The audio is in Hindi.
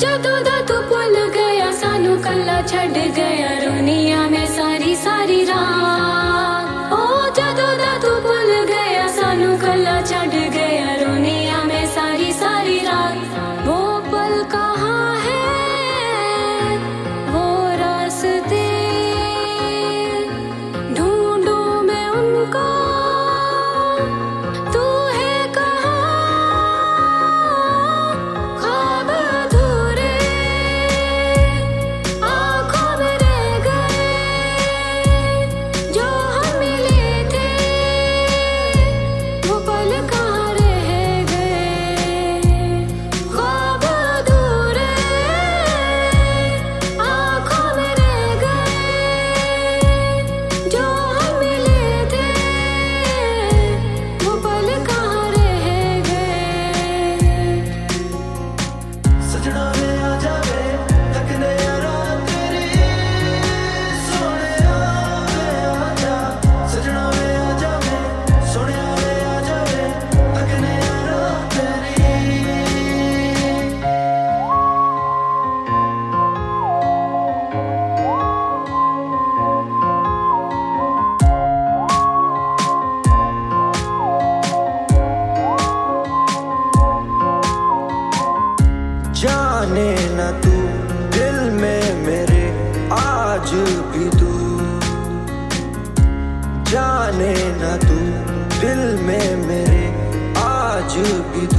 ਜਦੋਂ ਦਾ ਤੂੰ ਭੁੱਲ ਗਿਆ ਸਾਨੂੰ ਕੱਲਾ ਛੱਡ ਗਿਆ ਰੋਨੀਆਂ ਮੈਂ ਸਾਰੀ ਸਾਰੀ ਰਾਤ ਓ ਜਦੋਂ ਦਾ ਤੂੰ ਭੁੱਲ ਗਿਆ ਸਾਨੂੰ ਕੱਲਾ ਛੱਡ ਗਿਆ ਰੋਨੀਆਂ ਮੈਂ ਸਾਰੀ ਸਾਰੀ ਰਾत वो पल कहाँ है वो रास्ते ढूंढूं मैं उनको तू है कहाँ ख्वाब अधूरे आँखों में रह गए जो हम मिले थे वो पल कहाँ रह गए ख्वाब अधूरे आँखों में रह गए जो हम मिले थे वो पल कहाँ रह गए सजना वे आ जावे तकने रात तेरी सोने वे आ जा सजना वे आ जावे सोने वे आ जावे तकने रात तेरी जाने ना तू दिल में मेरे आज भी तू जाने ना तू दिल में मेरे आज भी